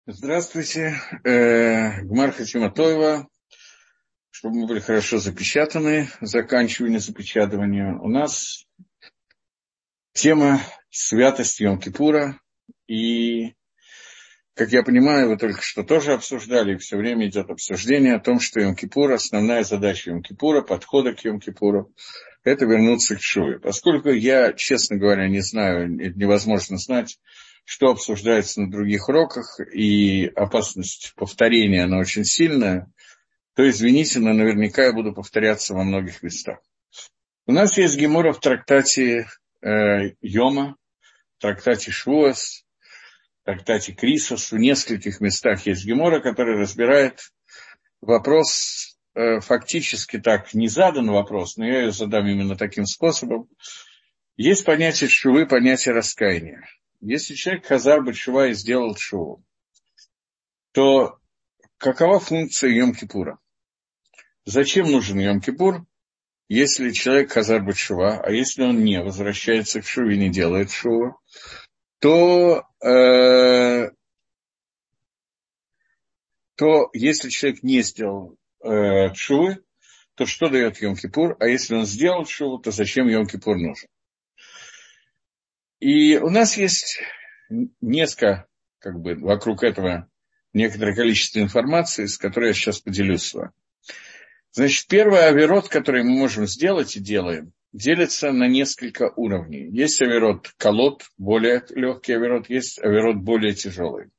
Здравствуйте, Гмар Хатиматоева, чтобы мы были хорошо запечатаны, заканчивание запечатывания. У нас тема святость Йом-Кипура, и, как я понимаю, вы только что тоже обсуждали, и все время идет обсуждение о том, что Йом-Кипур, основная задача Йом-Кипура, подхода к Йом-Кипуру, это вернуться к Шуве. Поскольку я, честно говоря, не знаю, невозможно знать, что обсуждается на других уроках, и опасность повторения, она очень сильная, то, извините, но наверняка я буду повторяться во многих местах. У нас есть гемора в трактате Йома, в трактате Швуас, в трактате Крисос, в нескольких местах есть гемора, который разбирает вопрос, фактически так не задан вопрос, но я ее задам именно таким способом. Есть понятие шувы, понятие раскаяния. Если человек хазар бет-шува и сделал шуву, то какова функция Йом-Кипура? Зачем нужен Йом-Кипур, если человек хазар бет-шува, а если он не возвращается к шуве, не делает шуву, то если человек не сделал шувы, то что дает Йом-Кипур? А если он сделал шуву, то зачем Йом-Кипур нужен? И у нас есть несколько, вокруг этого некоторое количество информации, с которой я сейчас поделюсь с вами. Значит, первый авирот, который мы можем сделать и делаем, делится на несколько уровней. Есть авирот колот, более легкий авирот, есть авирот более тяжелый.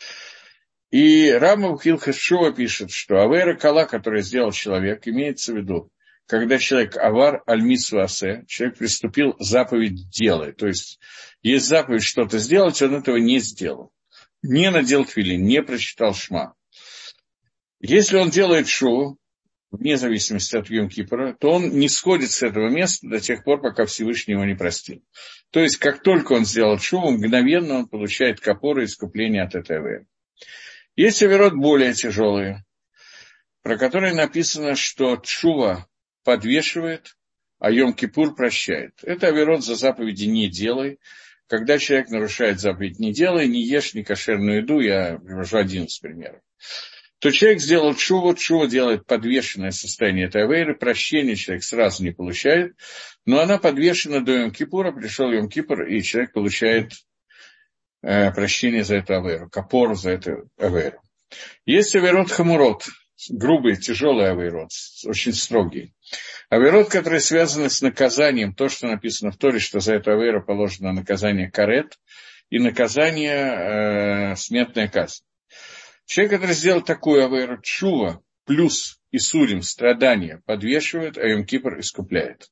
И Рамбам Хилхас Шува пишет, что авера кала, который сделал человек, имеется в виду, когда человек авар аль-митсва асе, человек приступил заповедь делай. То есть заповедь что-то сделать, он этого не сделал. Не надел тфилин, не прочитал шма. Если он делает шуву, вне зависимости от Йом-Кипура, то он не сходит с этого места до тех пор, пока Всевышний его не простил. То есть, как только он сделал шуву, мгновенно он получает капору и искупление от этой аверы. Есть авирот более тяжелые, про которые написано, что тшува подвешивает, а Йом-Кипур прощает. Это авирот за заповеди «не делай». Когда человек нарушает заповедь «не делай», не ешь некошерную еду, я привожу один из примеров, то человек сделал тшуву, тшува делает подвешенное состояние этой авейры, прощение человек сразу не получает, но она подвешена до Йом-Кипура, пришел Йом-Кипур, и человек получает прощение за эту авейру, капору за эту авейру. Есть авейрот хамурот, грубый, тяжелый авейрот, очень строгий. Авейрот, который связан с наказанием, то, что написано в Торе, что за эту авейру положено наказание карет и наказание смертная казнь. Человек, который сделал такую авейру, тшува плюс исурим, страдания, подвешивает, а Йом-Кипур искупляет.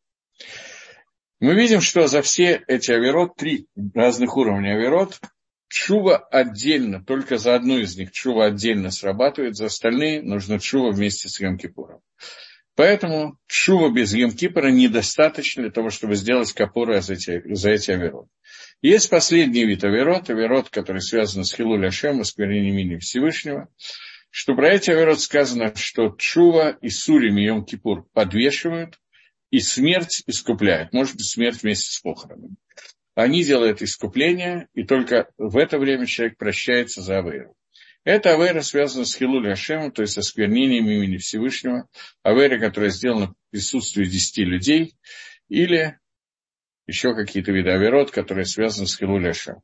Мы видим, что за все эти авейрот, 3 разных уровня авейрот, тшува отдельно, только за одну из них тшува отдельно срабатывает, за остальные нужно тшува вместе с Йом-Кипуром. Поэтому тшува без Йом-Кипура недостаточно для того, чтобы сделать капору за эти авейрот. Есть последний вид авейрот, который связан с Хилуль Ашем, осквернением имени Всевышнего, что про эти авейрот сказано, что тшува и сурим и Йом-Кипур подвешивают, и смерть искупляет, может быть, смерть вместе с похоронами. Они делают искупление, и только в это время человек прощается за авейру. Эта авейра связана с Хилуль Ашем, то есть с осквернением имени Всевышнего, авейра, которая сделана в присутствии 10 людей, или еще какие-то виды авейрот, которые связаны с Хилуль Ашем.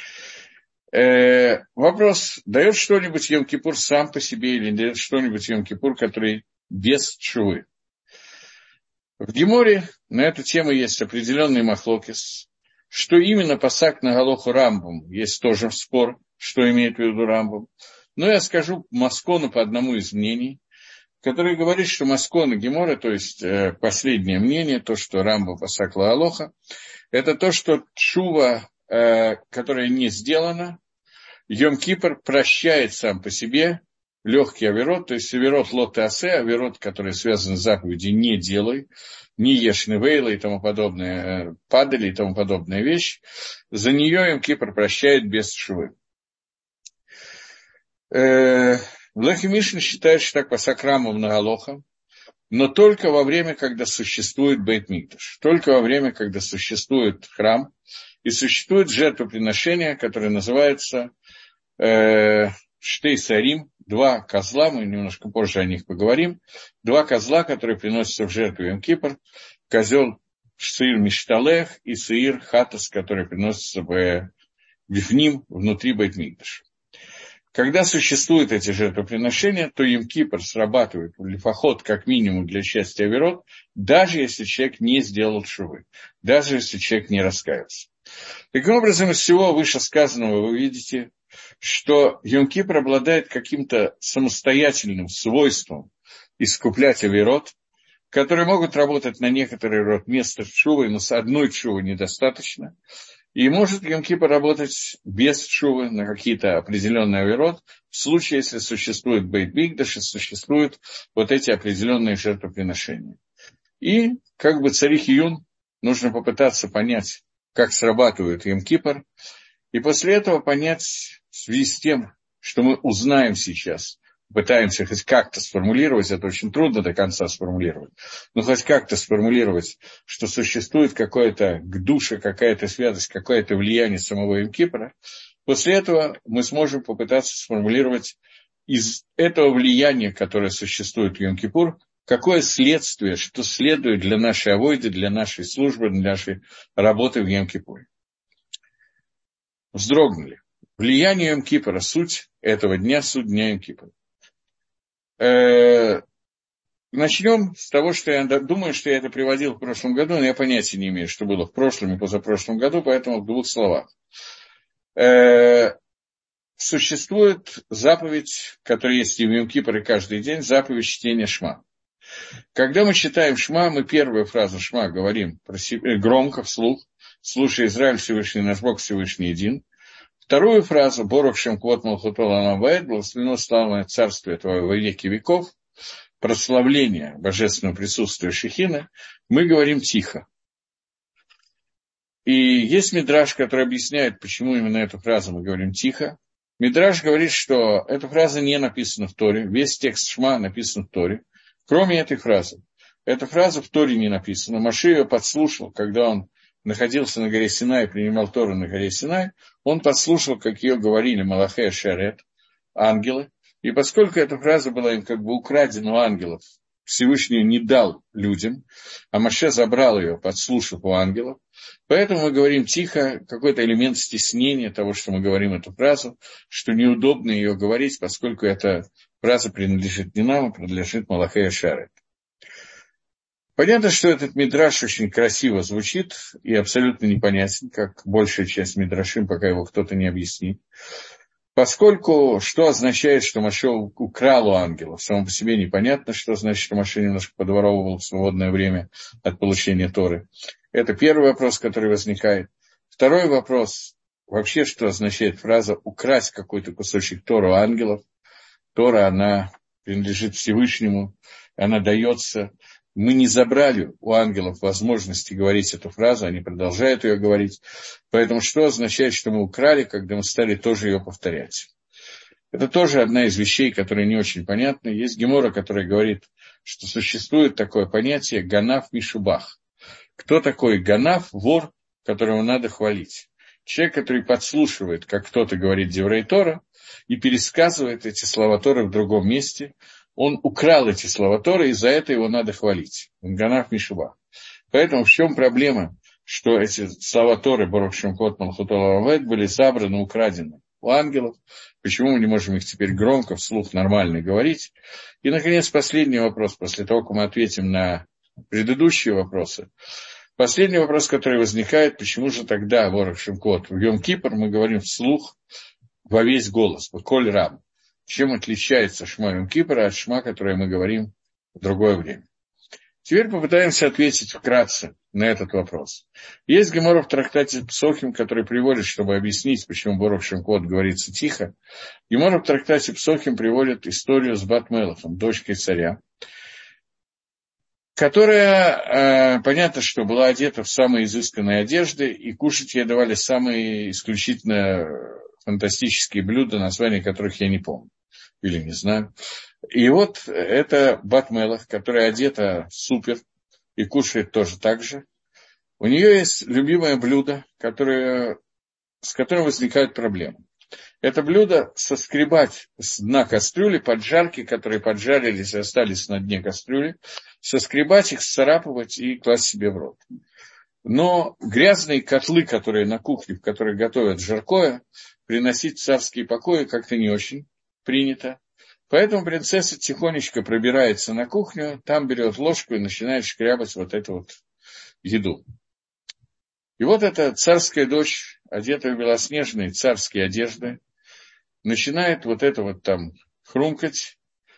Вопрос, дает что-нибудь Йом-Кипур сам по себе, или дает что-нибудь Йом-Кипур, который без тшувы? В Геморе на эту тему есть определенный махлокис. Что именно пасак на галоху Рамбам, есть тоже спор, что имеет в виду Рамбам. Но я скажу Маскону по одному из мнений, который говорит, что Маскона Гемора, то есть последнее мнение, то, что Рамбам пасак ла галоха, это то, что тшува, которая не сделана, Йом-Кипр прощает сам по себе легкий авирот, то есть авирот лот-асе, авирот, который связан с заповедью «не делай», не ешь невейла и тому подобное, падали и тому подобная вещь, за нее Йом-Кипр прощает без тшувы. Лехи Мишна считает, что так пасак Рамбам на галоха, но только во время, когда существует Бейт-Микдаш, только во время, когда существует храм и существует жертвоприношение, которое называется штей сарим, 2 козла, мы немножко позже о них поговорим, 2 козла, которые приносятся в жертву Йом-Кипр, козел сыр мишталех и сыр хатас, который приносится в бифним, внутри бейт-микдаша. Когда существуют эти жертвоприношения, то Йом-Кипр срабатывает в лифахот как минимум для счастья авирот, даже если человек не сделал шувы, даже если человек не раскаялся. Таким образом, из всего вышесказанного вы видите, что Йом-Кипр обладает каким-то самостоятельным свойством искуплять авирот, которые могут работать на некоторый род места шувы, но с одной шувы недостаточно. И может Йом-Кипр работать без шувы на какие-то определенные авирот, в случае, если существует бейт-микдаш и существуют вот эти определенные жертвоприношения. И как бы царих Юн нужно попытаться понять, как срабатывает Йом-Кипр, и после этого понять в связи с тем, что мы узнаем сейчас, пытаемся хоть как-то сформулировать, это очень трудно до конца сформулировать, но хоть как-то сформулировать, что существует какое-то гдуша, какая-то святость, какое-то влияние самого Йом-Кипра, после этого мы сможем попытаться сформулировать из этого влияния, которое существует в Йом-Кипур, какое следствие, что следует для нашей авойды, для нашей службы, для нашей работы в Йом-Кипуре. Вздрогнули. Влияние Йом-Кипра, суть этого дня, суть дня Йом-Кипра. Начнем с того, что я думаю, что я это приводил в прошлом году, но я понятия не имею, что было в прошлом и позапрошлом году, поэтому в 2 словах. Существует заповедь, которая есть и в Йом-Кипр, и каждый день, заповедь чтения Шма. Когда мы читаем Шма, мы первую фразу Шма говорим громко, вслух, «Слушай, Израиль, Всевышний наш Бог, Всевышний един». Вторую фразу «Борух шем квот малхуто лаам ваэд», «Благословено славное царствие твое во веки веков», прославление божественного присутствия Шехина, мы говорим тихо. И есть мидраш, который объясняет, почему именно эту фразу мы говорим тихо. Мидраш говорит, что эта фраза не написана в Торе, весь текст Шма написан в Торе, кроме этой фразы. Эта фраза в Торе не написана. Моше ее подслушал, когда он находился на горе Синай, принимал Тору на горе Синай, он подслушал, как ее говорили Малахей Шарет, ангелы, и поскольку эта фраза была им как бы украдена у ангелов, Всевышний не дал людям, а Моше забрал ее, подслушав у ангелов, поэтому мы говорим тихо, какой-то элемент стеснения того, что мы говорим эту фразу, что неудобно ее говорить, поскольку эта фраза принадлежит не нам, а принадлежит Малахей Шарет. Понятно, что этот мидраш очень красиво звучит и абсолютно непонятен, как большая часть мидрашим, пока его кто-то не объяснит. Поскольку, что означает, что Моше украл у ангелов? Само по себе непонятно, что значит, что Моше немножко подворовывал в свободное время от получения Торы. Это первый вопрос, который возникает. Второй вопрос, вообще, что означает фраза «украсть какой-то кусочек Торы у ангелов». Тора, она принадлежит Всевышнему, она дается. Мы не забрали у ангелов возможности говорить эту фразу, они продолжают ее говорить. Поэтому что означает, что мы украли, когда мы стали тоже ее повторять? Это тоже одна из вещей, которые не очень понятны. Есть гемора, которая говорит, что существует такое понятие «ганаф мишубах». Кто такой ганаф? Вор, которого надо хвалить. Человек, который подслушивает, как кто-то говорит Деврей Тора, и пересказывает эти слова Торы в другом месте. Он украл эти слова Торы, и за это его надо хвалить. Ганаф мишубах. Поэтому в чем проблема, что эти слова Торы, Борух шем квот малхуто лаам ваэд, были забраны, украдены у ангелов? Почему мы не можем их теперь громко, вслух, нормально говорить? И, наконец, последний вопрос, после того, как мы ответим на предыдущие вопросы. Последний вопрос, который возникает, почему же тогда, Борух шем квот, в Йом-Кипр мы говорим вслух во весь голос, коль рам. Чем отличается Шма Йом-Кипра от Шма, которое мы говорим в другое время? Теперь попытаемся ответить вкратце на этот вопрос. Есть гемора в трактате Псохим, который приводит, чтобы объяснить, почему Борух шем квот говорится тихо. Гемора в трактате Псохим приводит историю с Бат Мелахом, дочкой царя, которая, понятно, что была одета в самые изысканные одежды, и кушать ей давали самые исключительно фантастические блюда, названия которых я не помню или не знаю. И вот это Бат Мелах, которая одета супер и кушает тоже так же. У нее есть любимое блюдо, с которым возникают проблемы. Это блюдо соскребать с дна кастрюли, поджарки, которые поджарились и остались на дне кастрюли, соскребать их, сцарапывать и класть себе в рот. Но грязные котлы, которые на кухне, в которых готовят жаркое, приносить в царские покои как-то не очень принято. Поэтому принцесса тихонечко пробирается на кухню, там берет ложку и начинает шкрябать вот эту вот еду. И вот эта царская дочь, одетая в белоснежные царские одежды, начинает вот это вот там хрумкать,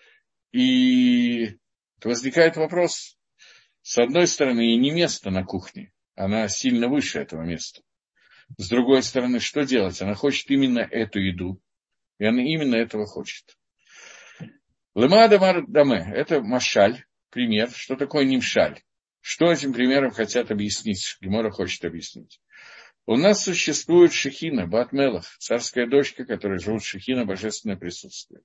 и возникает вопрос. С одной стороны, ей не место на кухне, она сильно выше этого места. С другой стороны, что делать? Она хочет именно эту еду, и она именно этого хочет. Лемада мардаме – это машаль, пример. Что такое нимшаль? Что этим примером хотят объяснить? Гемора хочет объяснить. У нас существует Шехина, Бат-Мелах, царская дочка, которая живет в Шехина, божественное присутствие.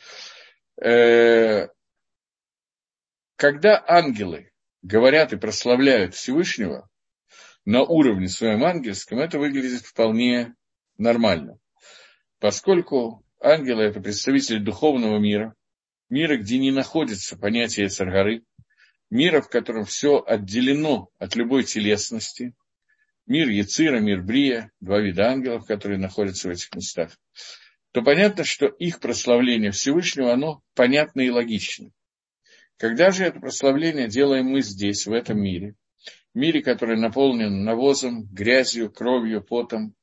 Когда ангелы говорят и прославляют Всевышнего на уровне своем ангельском, это выглядит вполне нормально. Поскольку ангелы – это представители духовного мира, мира, где не находится понятие Ецер-гары, мира, в котором все отделено от любой телесности, мир Ецира, мир Брия, два вида ангелов, которые находятся в этих местах, то понятно, что их прославление Всевышнего, оно понятно и логично. Когда же это прославление делаем мы здесь, в этом мире, который наполнен навозом, грязью, кровью, потом,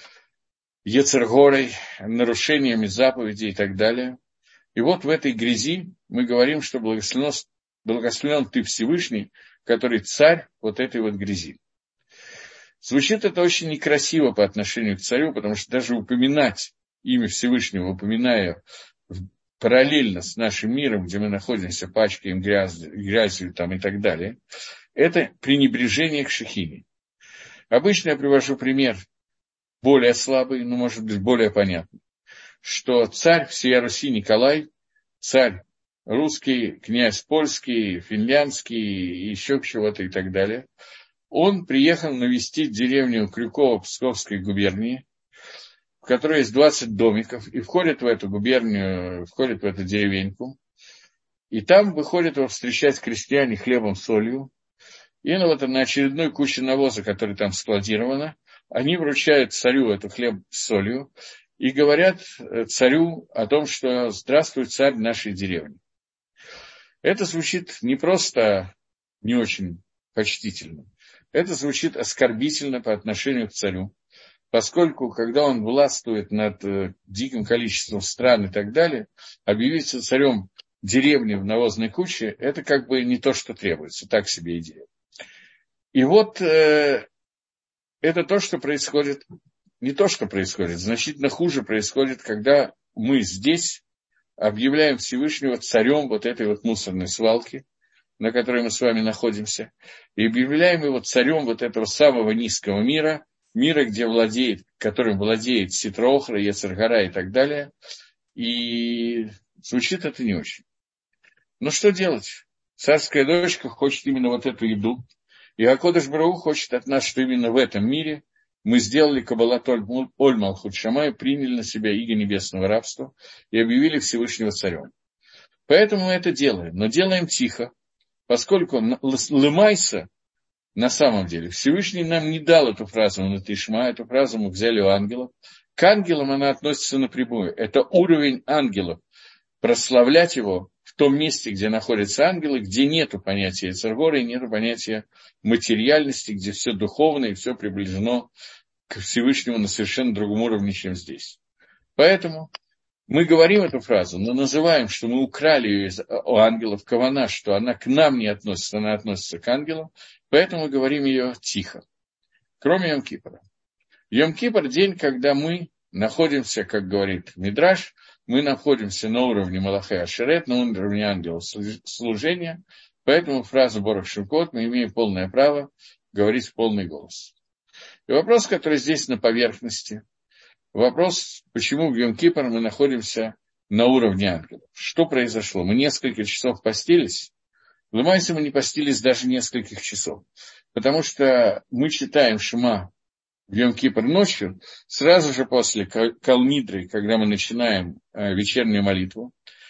Ецер-горой, нарушениями заповедей и так далее, и вот в этой грязи мы говорим, что благословен ты Всевышний, который царь вот этой вот грязи. Звучит это очень некрасиво по отношению к царю, потому что даже упоминать имя Всевышнего, упоминая параллельно с нашим миром, где мы находимся, пачкаем грязью там и так далее, это пренебрежение к Шехине. Обычно я привожу пример более слабый, но, может быть, более понятный, что царь всея Руси Николай, царь русский, князь польский, финляндский, еще чего-то и так далее, он приехал навестить деревню Крюково Псковской губернии, в которой есть 20 домиков, и входит в эту губернию, входит в эту деревеньку, и там выходят его встречать крестьяне хлебом, солью, и на очередной куче навоза, которая там складирована, они вручают царю эту хлеб с солью и говорят царю о том, что «Здравствуй, царь нашей деревни». Это звучит не просто не очень почтительно, это звучит оскорбительно по отношению к царю, поскольку, когда он властвует над диким количеством стран и так далее, объявиться царем деревни в навозной куче – это как бы не то, что требуется, так себе идея. И вот это то, что происходит, не то, что происходит, значительно хуже происходит, когда мы здесь объявляем Всевышнего царем вот этой вот мусорной свалки, на которой мы с вами находимся, и объявляем его царем вот этого самого низкого мира, которым владеет Ситра-Охра, Ецер-гара и так далее, и звучит это не очень. Но что делать? Царская дочка хочет именно вот эту еду, и Акодыш Барух хочет от нас, что именно в этом мире мы сделали Кабалат Оль Малхут Шамай, приняли на себя иго небесного рабства и объявили Всевышнего царем. Поэтому мы это делаем, но делаем тихо, поскольку лымайса, на самом деле, Всевышний нам не дал эту фразу «Натишма», эту фразу мы взяли у ангелов. К ангелам она относится напрямую. Это уровень ангелов. Прославлять его в том месте, где находятся ангелы, где нету понятия Ецер-гора и нету понятия материальности, где все духовно и все приближено к Всевышнему на совершенно другом уровне, чем здесь. Поэтому мы говорим эту фразу, но называем, что мы украли ее у ангелов кавана, что она к нам не относится, она относится к ангелам, поэтому мы говорим ее тихо. Кроме Йом-Кипра. Йом-Кипр – день, когда мы находимся, как говорит Мидраш, мы находимся на уровне Малахе Ашерет, на уровне ангелов служения, поэтому фразу Борах Шукот мы имеем полное право говорить в полный голос. И вопрос, который здесь на поверхности, вопрос, почему в Йом-Кипр мы находимся на уровне ангелов. Что произошло? Мы несколько часов постились, в Лемайсе мы не постились даже нескольких часов, потому что мы читаем Шма в Йом-Кипр ночью, сразу же после Кал-Нидры, когда мы начинаем вечернюю молитву.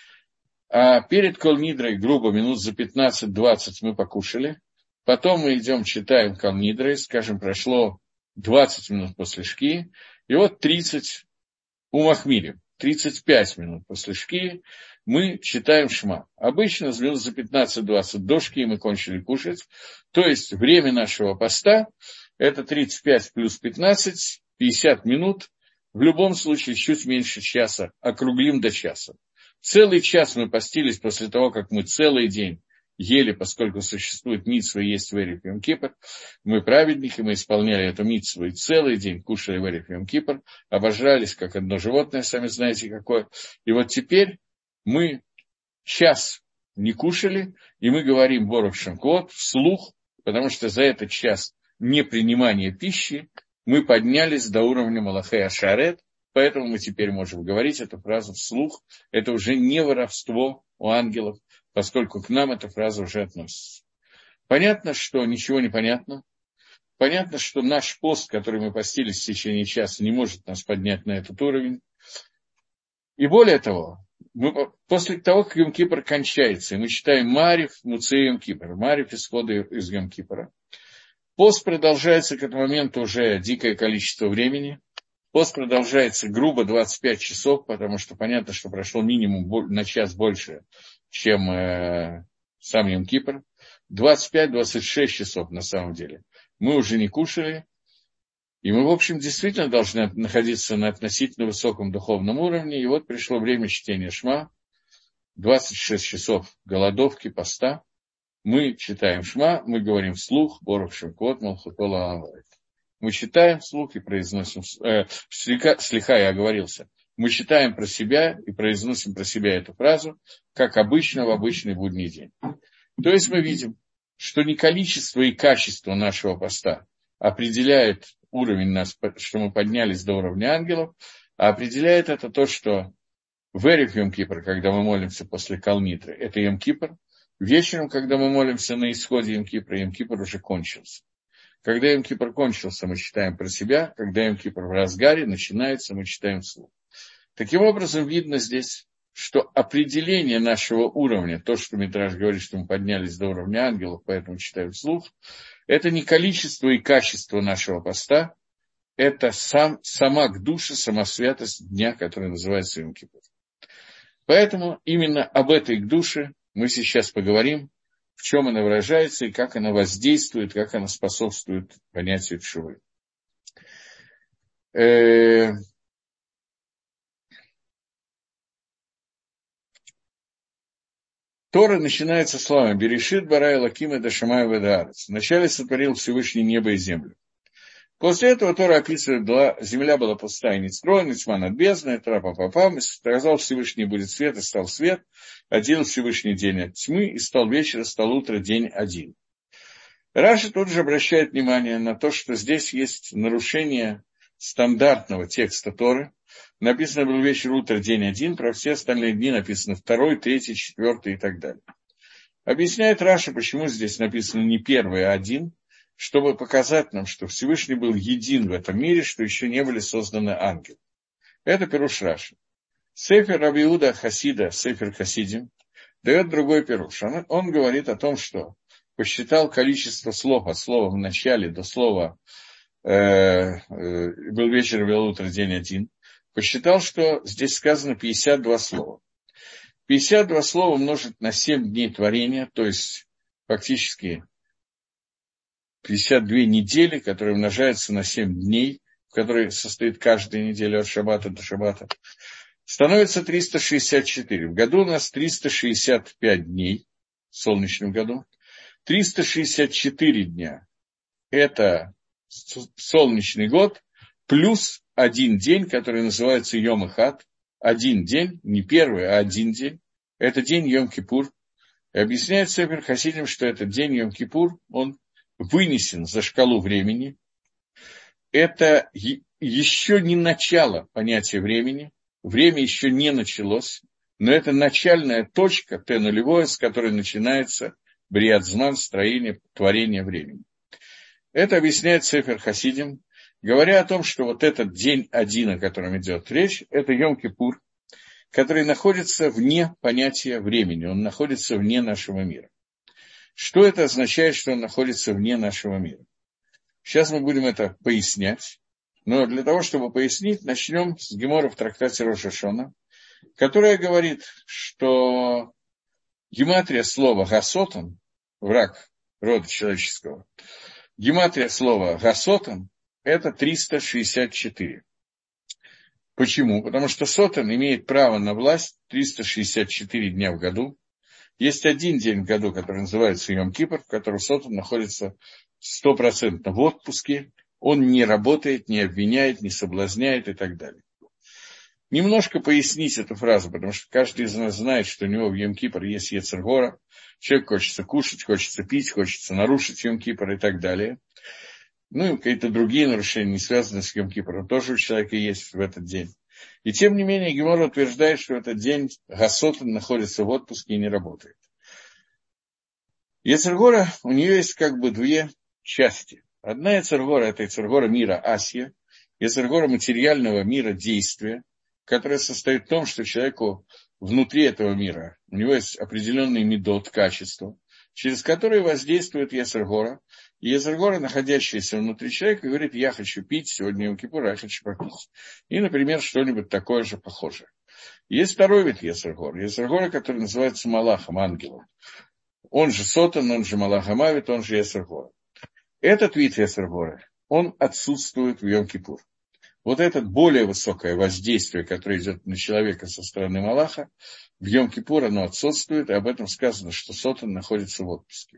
А перед Кал-Нидрой, грубо, минут за 15-20 мы покушали. Потом мы идем, читаем Кал-Нидрой, скажем, прошло 20 минут после Шки, и вот 30 у Махмири, 35 минут после Шки мы читаем Шма. Обычно минут за 15-20 до Шки мы кончили кушать, то есть время нашего поста – это 35 плюс 15, 50 минут, в любом случае чуть меньше часа, округлим до часа. Целый час мы постились после того, как мы целый день ели, поскольку существует мицва есть в Эрев Йом-Кипр. Мы праведники, мы исполняли эту мицву и целый день кушали в Эрев Йом-Кипр, обожрались, как одно животное, сами знаете какое. И вот теперь мы час не кушали, и мы говорим Борух Шем Квод вслух, потому что за этот час непринимания пищи мы поднялись до уровня Малахей Ашарет, поэтому мы теперь можем говорить эту фразу вслух. Это уже не воровство у ангелов, поскольку к нам эта фраза уже относится. Понятно, что ничего не понятно. Понятно, что наш пост, который мы постились в течение часа, не может нас поднять на этот уровень. И более того, после того, как Йом-Кипр кончается, и мы читаем Марив, Муцей Йом-Кипр, Марив исходы из Йом-Кипра, пост продолжается к этому моменту уже дикое количество времени. Пост продолжается грубо 25 часов, потому что понятно, что прошло минимум на час больше, чем сам Йом-Кипр. 25-26 часов на самом деле. Мы уже не кушали, и мы, в общем, действительно должны находиться на относительно высоком духовном уровне. И вот пришло время чтения Шма, 26 часов голодовки, поста. Мы читаем Шма, мы говорим вслух, Борух Шем Квод Малхутола Амарет. Мы читаем вслух и произносим, слиха я оговорился, мы читаем про себя и произносим про себя эту фразу, как обычно в обычный будний день. То есть мы видим, что не количество и качество нашего поста определяет уровень нас, что мы поднялись до уровня ангелов, а определяет это то, что в Эрев Йом-Кипр, когда мы молимся после Кал-Нидры, это Йом-Кипр, вечером, когда мы молимся на исходе Йом-Кипра, Йом-Кипр уже кончился. Когда Йом-Кипр кончился, мы читаем про себя. Когда Йом-Кипр в разгаре начинается, мы читаем вслух. Таким образом, видно здесь, что определение нашего уровня, то, что Мидраш говорит, что мы поднялись до уровня ангелов, поэтому читаем вслух, это не количество и качество нашего поста, это сама гдуша, сама святость дня, который называется Йом-Кипур. Поэтому именно об этой гдуше мы сейчас поговорим, в чем она выражается и как она воздействует, как она способствует понятию тшувы. Тора начинается словами «Берешит бара элоким эда шамай веда арец». Вначале сотворил Всевышний небо и землю. После этого Тора описывает, земля была пустая и нестроена, тьма над бездной, трапа-папам, и сказал Всевышний будет свет, и стал свет, отделил Всевышний день от тьмы, и стал вечер, и стал утро, день один. Раши тут же обращает внимание на то, что здесь есть нарушение стандартного текста Торы. Написано был вечер, утро, день один, про все остальные дни написано 2, 3, 4 и так далее. Объясняет Раши, почему здесь написано не 1, а 1, чтобы показать нам, что Всевышний был един в этом мире, что еще не были созданы ангелы. Это пируш Раши. Сефер Раби Иуда Хасида, Сефер Хасидим, дает другой пируш. Он говорит о том, что посчитал количество слов от слова в начале до слова был вечер, был утро, день один. Посчитал, что здесь сказано 52 слова. 52 слова умножить на 7 дней творения, то есть фактически 52 недели, которые умножаются на 7 дней, в которые состоит каждая неделя от шаббата до шаббата, становится 364. В году у нас 365 дней, в солнечном году. 364 дня – это солнечный год, плюс один день, который называется Йом-Эхад. Один день, не первый, а один день. Это день Йом-Кипур. И объясняет Сефер Хасидим, что этот день Йом-Кипур, он вынесен за шкалу времени. Это еще не начало понятия времени. Время еще не началось. Но это начальная точка, Т0, с которой начинается Бриат Зман, строение, творение времени. Это объясняет Сефер Хасидим. говоря о том, что вот этот день один, о котором идет речь, это Йом-Кипур, который находится вне понятия времени, он находится вне нашего мира. Что это означает, что он находится вне нашего мира? Сейчас мы будем это пояснять, но для того, чтобы пояснить, начнем с гемора в трактате Рош ха-Шана, которая говорит, что гематрия слова «гасотан», враг рода человеческого, гематрия слова «гасотан» – это 364. Почему? Потому что Сотан имеет право на власть 364 дня в году. Есть один день в году, который называется Йом-Кипр, в котором Сотан находится 100% в отпуске. Он не работает, не обвиняет, не соблазняет и так далее. Немножко пояснить эту фразу, потому что каждый из нас знает, что у него в Йом-Кипр есть Йецер гора. Человек хочется кушать, хочется пить, хочется нарушить Йом-Кипр и так далее. Ну и какие-то другие нарушения, не связанные с Йом-Кипром, тоже у человека есть в этот день. И тем не менее Гемора утверждает, что в этот день Гасотан находится в отпуске и не работает. Йецер гора, у нее есть как бы две части. Одна Йецер гора – это Йецер гора мира Асия, Йецер гора материального мира действия, которая состоит в том, что человеку внутри этого мира, у него есть определенный медот, качества, через которые воздействует Йецер гора. И Йецер гора, находящаяся внутри человека, говорит: я хочу пить сегодня Йом-Кипур, я хочу попить. И, например, что-нибудь такое же похожее. Есть второй вид Йецер гора. Йецер гора, который называется Малахом, ангелом. Он же Сотан, он же Малах ха-Мавит, он же Йецер гора. Этот вид Йецер гора, он отсутствует в Йом-Кипур. Вот это более высокое воздействие, которое идет на человека со стороны Малаха, в Йом-Кипур оно отсутствует, и об этом сказано, что Сотан находится в отпуске.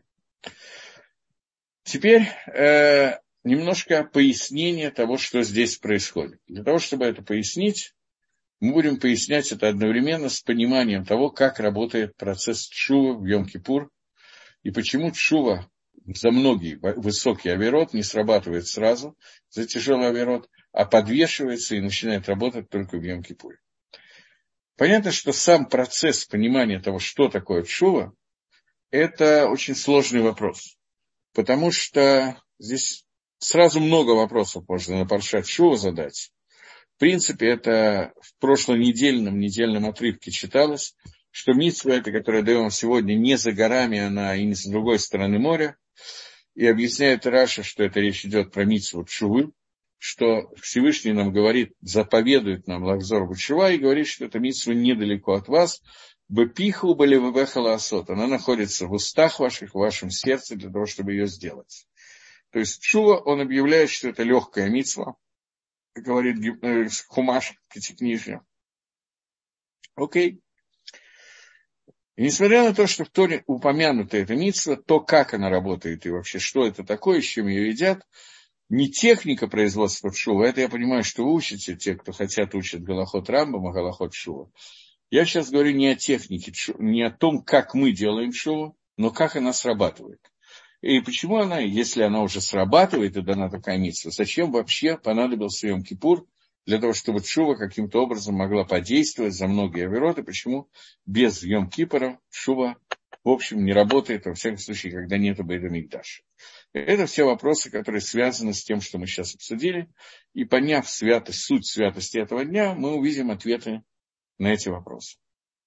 Теперь немножко пояснение того, что здесь происходит. Для того, чтобы это пояснить, мы будем пояснять это одновременно с пониманием того, как работает процесс тшува в Йом-Кипур, и почему тшува за многие высокие авейрот не срабатывает сразу, за тяжелый авейрот, а подвешивается и начинает работать только в Йом-Кипуре. Понятно, что сам процесс понимания того, что такое тшува, это очень сложный вопрос. Потому что здесь сразу много вопросов можно на паршат Тшува задать. В принципе, это в недельном отрывке читалось, что мицва эта, которую даем сегодня, не за горами, она и не с другой стороны моря. И объясняет Раша, что это речь идет про мицву Тшувы, что Всевышний нам говорит, заповедует нам лахзор б'тшува и говорит, что эта мицва недалеко от вас. Бепиху балевебехала асот. Она находится в устах ваших, в вашем сердце для того, чтобы ее сделать. То есть Тшува, он объявляет, что это легкая мицва, говорит Хумаш, пятикнижье. Окей. И несмотря на то, что в Торе упомянута эта мицва, то, как она работает и вообще, что это такое, с чем ее едят, не техника производства Тшува, это я понимаю, что вы учите, те, кто хотят, учат Галахот Рамбама, Галахот Тшува. Я сейчас говорю не о технике, не о том, как мы делаем тшуву, но как она срабатывает. И почему она, если она уже срабатывает и дана такая мицва, зачем вообще понадобился Йом-Кипур для того, чтобы тшува каким-то образом могла подействовать за многие авейрот, и почему без Йом-Кипура тшува, в общем, не работает, во всяком случае, когда нет бейт-микдаша. Это все вопросы, которые связаны с тем, что мы сейчас обсудили, и поняв суть святости этого дня, мы увидим ответы на эти вопросы.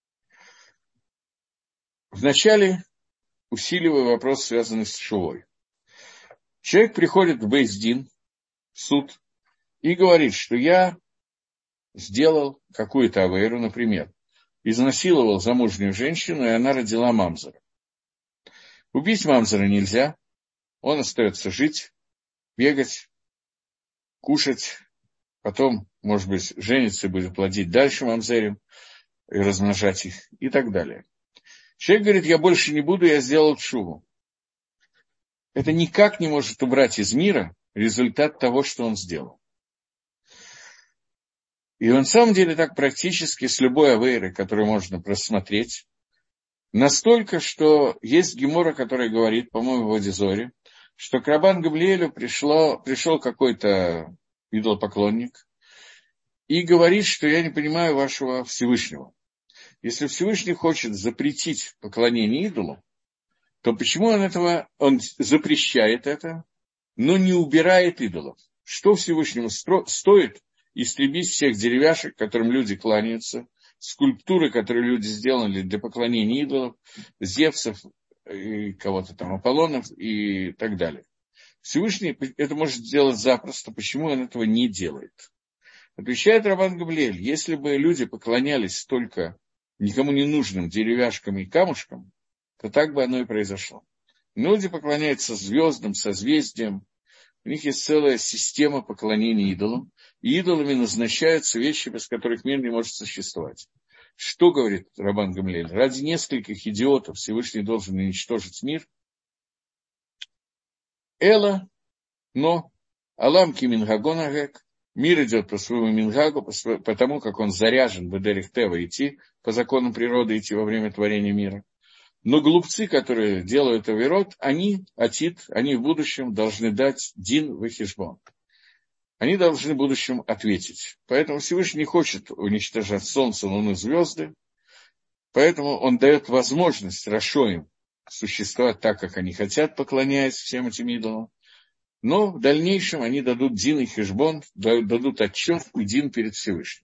Вначале усиливаю вопрос, связанный с тшувой. Человек приходит в бейс-дин, в суд, и говорит, что я сделал какую-то авейру, например, изнасиловал замужнюю женщину, и она родила мамзера. Убить мамзера нельзя, он остается жить, бегать, кушать, потом, может быть, женится и будет плодить дальше мамзерим, и размножать их, и так далее. Человек говорит, я больше не буду, я сделал тшуву. Это никак не может убрать из мира результат того, что он сделал. И на самом деле так практически с любой авейрой, которую можно просмотреть, настолько, что есть гемора, которая говорит, по-моему, в Одизоре, что к Рабан Гамлиэлю пришел какой-то идолопоклонник и говорит, что я не понимаю вашего Всевышнего. Если Всевышний хочет запретить поклонение идолу, то почему он запрещает это, но не убирает идолов? Что Всевышнему стоит истребить всех деревяшек, которым люди кланяются, скульптуры, которые люди сделали для поклонения идолов, Зевсов, и кого-то там, Аполлонов и так далее. Всевышний это может сделать запросто. Почему он этого не делает? Отвечает Рабан Гамлиэль, если бы люди поклонялись только никому не нужным деревяшкам и камушкам, то так бы оно и произошло. Люди поклоняются звездам, созвездиям, у них есть целая система поклонения идолам, и идолами назначаются вещи, без которых мир не может существовать. Что говорит Рабан Гамлиэль? Ради нескольких идиотов Всевышний должен уничтожить мир. Эла, но Алам ки мингагон агек, мир идет по своему мингагу, по тому, как он заряжен бедерих тева идти, по законам природы идти во время творения мира. Но глупцы, которые делают авирот, они в будущем должны дать дин вехишбон. Они должны в будущем ответить. Поэтому Всевышний не хочет уничтожать солнце, луну, звезды. Поэтому он дает возможность рашоим существовать так, как они хотят, поклоняясь всем этим идолам. Но в дальнейшем они дадут дин и хешбон, дадут отчет и дин перед Всевышним.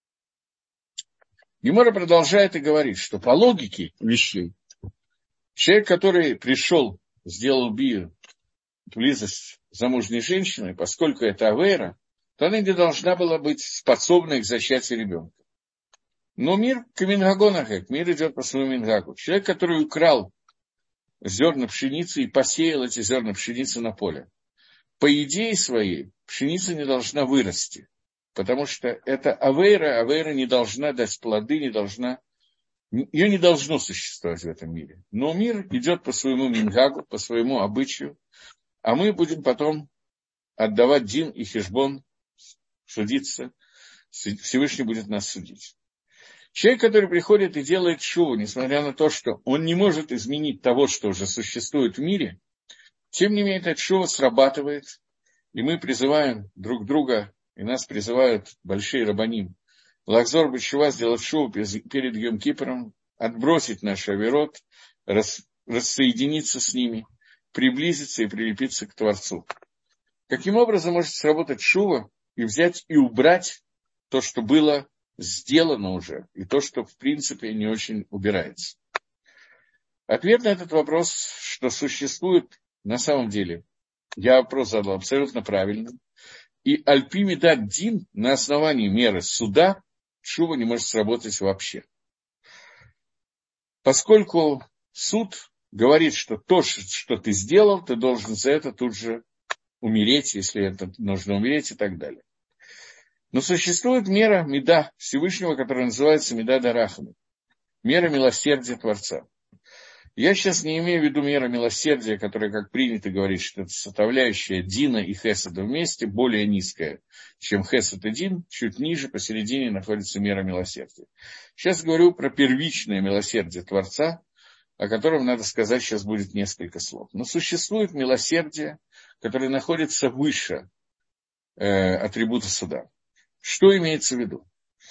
Гемара продолжает и говорит, что по логике вещей, человек, который пришел, сделал бию, близость замужней женщины, поскольку это авейра, то она не должна была быть способной к зачатию ребенка. Но мир к мингагонахек, мир идет по своему мингагу. Человек, который украл зерна пшеницы и посеял эти зерна пшеницы на поле, по идее своей пшеница не должна вырасти, потому что это авейра не должна дать плоды, ее не должно существовать в этом мире. Но мир идет по своему мингагу, по своему обычаю, а мы будем потом отдавать дин и хешбон, судиться. Всевышний будет нас судить. Человек, который приходит и делает шуву, несмотря на то, что он не может изменить того, что уже существует в мире, тем не менее, эта шува срабатывает, и мы призываем друг друга, и нас призывают большие рабаним, лахзор бешува, сделать шуву перед Йом-Кипором, отбросить наш авирот, рассоединиться с ними, приблизиться и прилепиться к Творцу. Каким образом может сработать шува и взять и убрать то, что было сделано уже, и то, что в принципе не очень убирается? Ответ на этот вопрос, что существует на самом деле, я вопрос задал абсолютно правильно, и альпи мидат дин на основании меры суда шува не может сработать вообще. Поскольку суд говорит, что то, что ты сделал, ты должен за это тут же умереть, если это нужно умереть и так далее. Но существует мера мида Всевышнего, которая называется мида дарахами, мера милосердия Творца. Я сейчас не имею в виду мера милосердия, которая, как принято говорить, что это составляющая дина и хеседа вместе, более низкая, чем хесед и дин, чуть ниже, посередине находится мера милосердия. Сейчас говорю про первичное милосердие Творца, о котором, надо сказать, сейчас будет несколько слов. Но существует милосердие, которое находится выше атрибута суда. Что имеется в виду?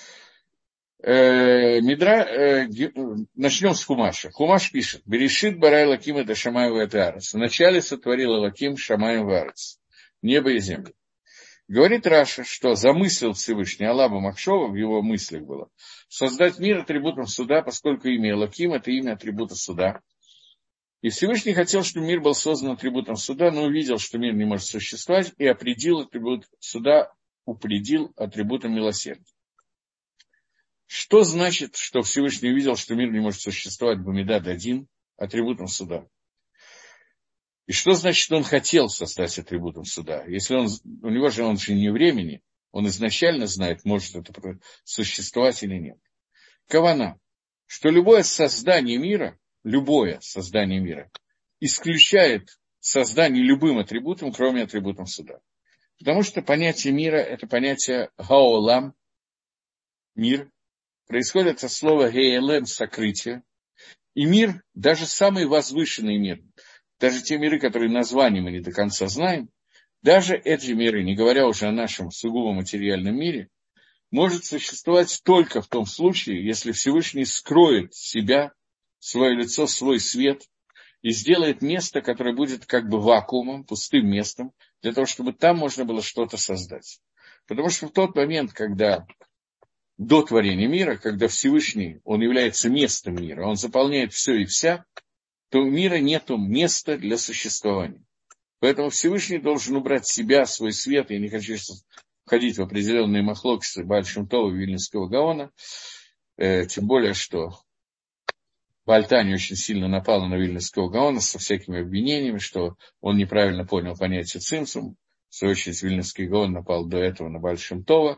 Начнем с Хумаша. Хумаш пишет: «Берешит барай лаким это шамаем ватарец». Вначале сотворил лаким шамаем варец, небо и землю. Говорит Раша, что замыслил Всевышний Алаба Махшова, в его мыслях было, создать мир атрибутом суда, поскольку имя Элоким – это имя атрибута суда. И Всевышний хотел, чтобы мир был создан атрибутом суда, но увидел, что мир не может существовать, и определил атрибут суда, упредил атрибутом милосердия. Что значит, что Всевышний увидел, что мир не может существовать бамидад один, атрибутом суда? И что значит, что он хотел создать атрибутом суда? Если он же не времени, он изначально знает, может это существовать или нет. Кавана, что любое создание мира исключает создание любым атрибутом, кроме атрибутом суда. Потому что понятие мира – это понятие гаолам, мир, происходит от слова геэлем, сокрытие. И мир, даже самый возвышенный мир, даже те миры, которые названием мы не до конца знаем, даже эти миры, не говоря уже о нашем сугубо материальном мире, может существовать только в том случае, если Всевышний скроет себя, свое лицо, свой свет и сделает место, которое будет как бы вакуумом, пустым местом, для того, чтобы там можно было что-то создать. Потому что в тот момент, когда до творения мира, когда Всевышний, он является местом мира, он заполняет все и вся, то у мира нет места для существования. Поэтому Всевышний должен убрать в себя свой свет. Я не хочу сейчас входить в определенные махлокисы Бааль Шем Това и Вильнюсского Гаона, тем более, что Бааль Тани очень сильно напал на Вильнюсского Гаона со всякими обвинениями, что он неправильно понял понятие цимсум. В свою очередь, Вильнюсский Гаон напал до этого на Бааль Шем Това.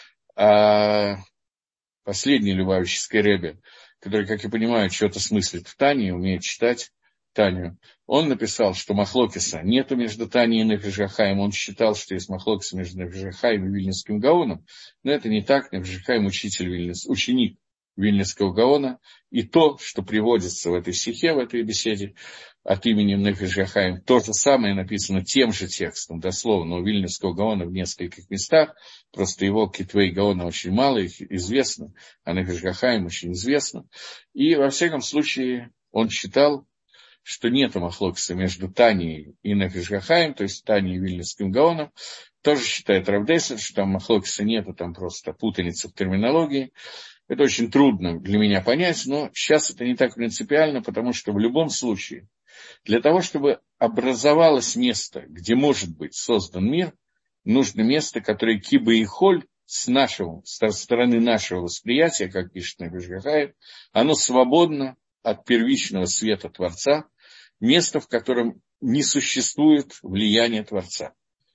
А последний Любавический ребе, который, как я понимаю, что-то смыслит в Тане, умеет читать Танию, он написал, что махлокиса нету между Таней и Нефеш ха-Хаим. Он считал, что есть махлокис между Нефеш ха-Хаим и Вильнюсским Гаоном, но это не так. Нефеш ха-Хаим ученик Вильнюсского Гаона, и то, что приводится в этой стихе, в этой беседе от имени Нефеш ха-Хаим, то же самое написано тем же текстом, дословно, у Вильнюсского Гаона в нескольких местах, просто его Китвей Гаона очень мало, их известно, а Нефеш ха-Хаим очень известно. И, во всяком случае, он считал, что нет махлокиса между Таней и Нефеш ха-Хаим, то есть Таней и Вильнюсским Гаоном. Тоже считает Рав Дейсер, что там махлокиса нету, там просто путаница в терминологии. Это очень трудно для меня понять, но сейчас это не так принципиально, потому что в любом случае, для того, чтобы образовалось место, где может быть создан мир, нужно место, которое киба и холь с стороны нашего восприятия, как пишет Нефеш ха-Хаим, оно свободно от первичного света Творца, место, в котором не существует влияния Творца.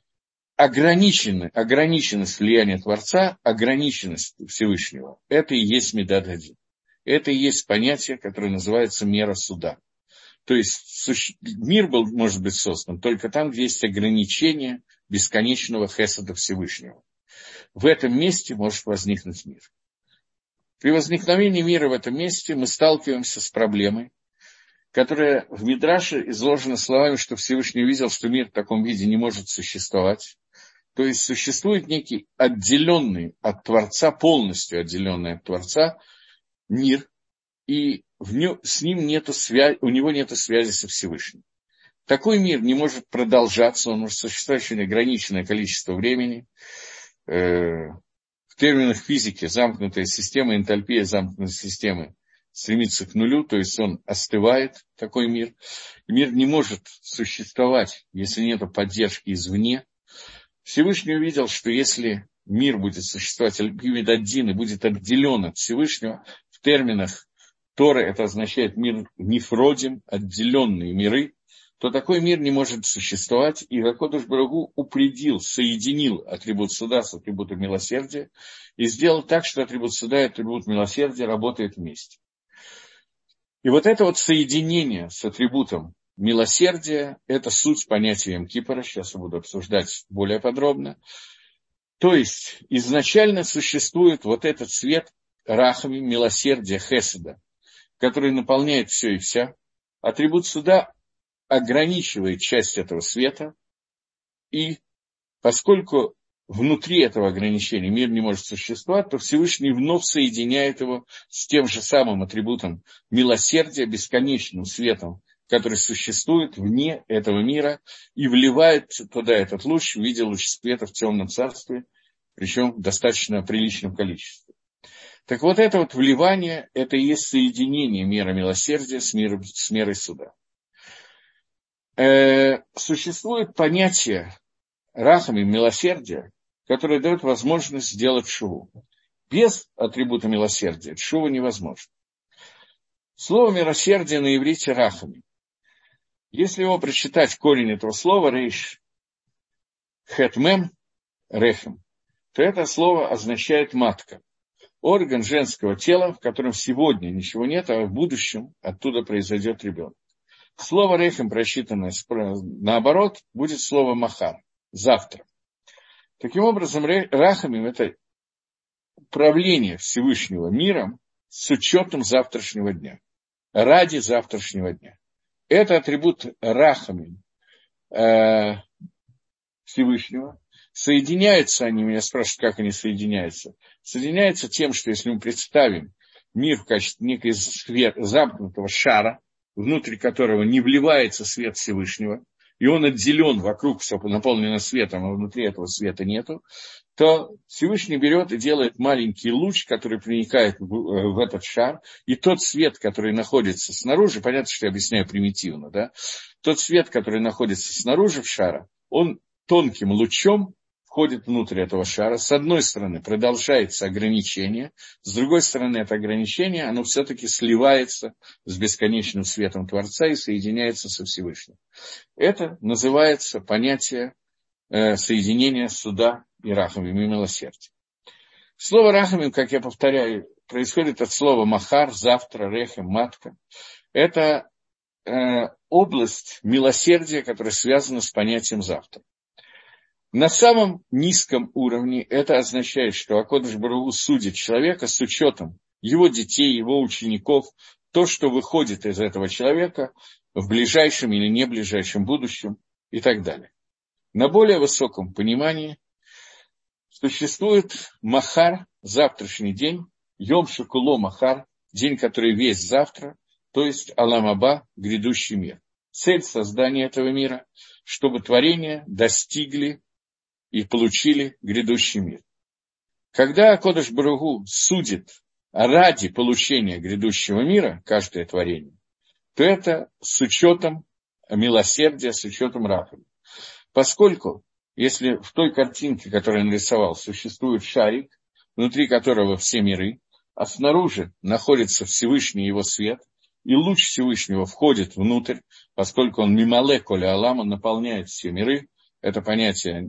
Ограниченность влияния Творца, ограниченность Всевышнего, это и есть Мидат Адин. Это и есть понятие, которое называется мера суда. То есть мир может быть создан только там, где есть ограничение бесконечного хесада Всевышнего. В этом месте может возникнуть мир. При возникновении мира в этом месте мы сталкиваемся с проблемой, которая в Мидраше изложена словами, что Всевышний увидел, что мир в таком виде не может существовать. То есть существует некий отделенный от Творца, полностью отделенный от Творца мир, и с ним у него нет связи со Всевышним. Такой мир не может продолжаться, он может существовать очень ограниченное количество времени. В терминах физики замкнутая система, энтальпия замкнутой системы стремится к нулю, то есть он остывает, такой мир. Мир не может существовать, если нет поддержки извне. Всевышний увидел, что если мир будет существовать аль-Пимид-Аддин и будет отделен от Всевышнего, в терминах Торы это означает мир нефродим, отделенные миры, то такой мир не может существовать, и Акодыш Барух Ху соединил атрибут суда с атрибутом милосердия и сделал так, что атрибут суда и атрибут милосердия работают вместе. И вот это вот соединение с атрибутом милосердия – это суть понятия Йом-Кипура, сейчас я буду обсуждать более подробно. То есть изначально существует вот этот свет рахами, милосердия, хеседа, который наполняет все и вся. Атрибут суда ограничивает часть этого света, и поскольку внутри этого ограничения мир не может существовать, то Всевышний вновь соединяет его с тем же самым атрибутом милосердия, бесконечным светом, который существует вне этого мира, и вливает туда этот луч в виде луча света в темном царстве, причем в достаточно приличном количестве. Так вот это вот вливание, это и есть соединение мира милосердия с мерой суда. Существует понятие рахами, милосердия, которое дает возможность сделать шуву. Без атрибута милосердия шува невозможно. Слово милосердие на иврите рахами. Если его прочитать корень этого слова, рейш, хетмем, рехем, то это слово означает матка. Орган женского тела, в котором сегодня ничего нет, а в будущем оттуда произойдет ребенок. Слово рехем, прочитанное наоборот, будет слово махар, завтра. Таким образом, рахамим – это правление Всевышнего миром с учетом завтрашнего дня, ради завтрашнего дня. Это атрибут рахамим Всевышнего. Соединяются они, меня спрашивают, как они соединяются. Соединяются тем, что если мы представим мир в качестве некой замкнутого шара, внутри которого не вливается свет Всевышнего, и он отделен, вокруг все наполнено светом, а внутри этого света нету, то Всевышний берет и делает маленький луч, который проникает в этот шар, и тот свет, который находится снаружи, понятно, что я объясняю примитивно, да, тот свет, который находится снаружи в шара, он тонким лучом входит внутрь этого шара. С одной стороны, продолжается ограничение, с другой стороны, это ограничение, оно все-таки сливается с бесконечным светом Творца и соединяется со Всевышним. Это называется понятие соединения суда и рахамим, и милосердия. Слово рахамим, как я повторяю, происходит от слова махар, завтра, рехем, матка. Это область милосердия, которая связана с понятием завтра. На самом низком уровне это означает, что АКодыш Барух Ху судит человека с учетом его детей, его учеников, то, что выходит из этого человека в ближайшем или не ближайшем будущем и так далее. На более высоком понимании существует махар, завтрашний день, йом шекуло махар, день, который весь завтра, то есть алам аба, грядущий мир. Цель создания этого мира, чтобы творения достигли и получили грядущий мир. Когда АКодыш Барух Ху судит ради получения грядущего мира каждое творение, то это с учетом милосердия, с учетом рахамим. Поскольку, если в той картинке, которую я нарисовал, существует шарик, внутри которого все миры, а снаружи находится Всевышний его свет, и луч Всевышнего входит внутрь, поскольку он мимале коля алам, он наполняет все миры, это понятие,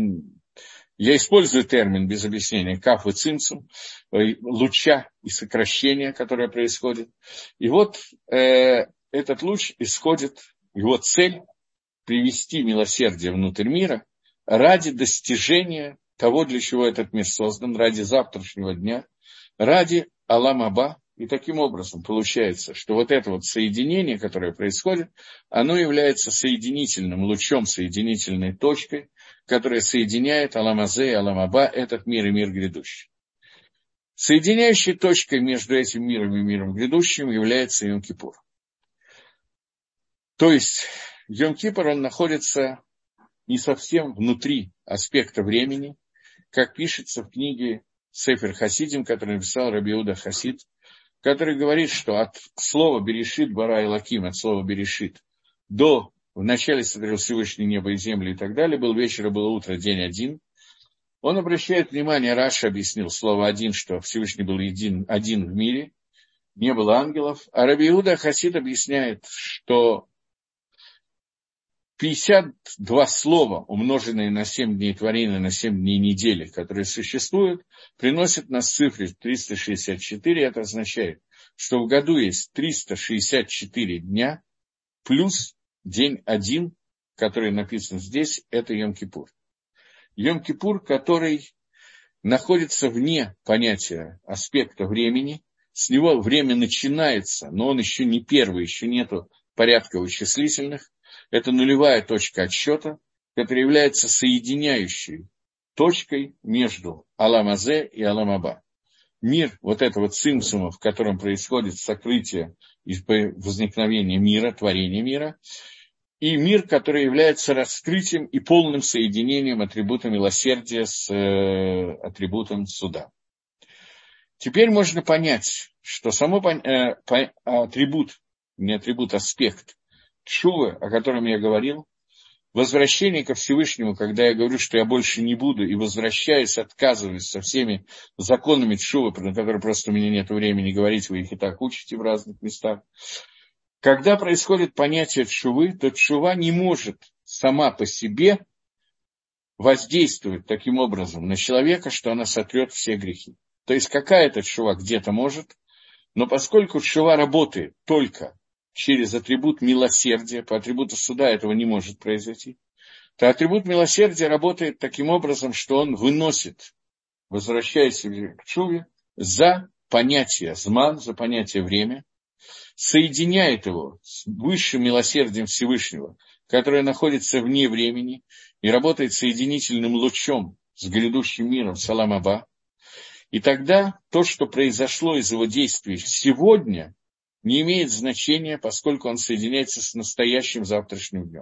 я использую термин без объяснения, каф и цимцум, луча и сокращения, которое происходит. И вот этот луч исходит, его цель привести милосердие внутрь мира ради достижения того, для чего этот мир создан, ради завтрашнего дня, ради алам аба. И таким образом получается, что вот это вот соединение, которое происходит, оно является соединительным лучом, соединительной точкой, которая соединяет алам азе и алам аба, этот мир и мир грядущий. Соединяющей точкой между этим миром и миром грядущим является Йом-Кипур. То есть Йом-Кипур, он находится не совсем внутри аспекта времени, как пишется в книге Сефер Хасидим, который написал Раби Иуда Хасид, который говорит, что от слова «берешит» бара Элоким, от слова «берешит» до «в начале сотворил Всевышний небо и землю» и так далее, был вечер и было утро, день один. Он обращает внимание, Раши объяснил слово «один», что Всевышний был один в мире, не было ангелов. А Раби Иуда Хасид объясняет, что 52 слова, умноженные на 7 дней творения, на 7 дней недели, которые существуют, приносят нас цифры 364. Это означает, что в году есть 364 дня плюс день один, который написан здесь, это Йом-Кипур. Йом-Кипур, который находится вне понятия аспекта времени, с него время начинается, но он еще не первый, еще нету порядка вычислительных. Это нулевая точка отсчета, которая является соединяющей точкой между алам азе и алам аба. Мир вот этого цимсума, в котором происходит сокрытие и возникновение мира, творение мира, и мир, который является раскрытием и полным соединением атрибута милосердия с атрибутом суда. Теперь можно понять, что само атрибут, не атрибут, аспект тшувы, о котором я говорил, возвращение ко Всевышнему, когда я говорю, что я больше не буду, и возвращаюсь, отказываюсь со всеми законами тшувы, про которые просто у меня нет времени говорить, вы их и так учите в разных местах. Когда происходит понятие тшувы, то тшува не может сама по себе воздействовать таким образом на человека, что она сотрет все грехи. То есть какая-то тшува где-то может, но поскольку тшува работает только через атрибут милосердия, по атрибуту суда этого не может произойти, то атрибут милосердия работает таким образом, что он выносит, возвращаясь к тшуве, за понятие зман, за понятие время, соединяет его с высшим милосердием Всевышнего, которое находится вне времени и работает соединительным лучом с грядущим миром салам аба. И тогда то, что произошло из его действий сегодня, не имеет значения, поскольку он соединяется с настоящим завтрашним днем.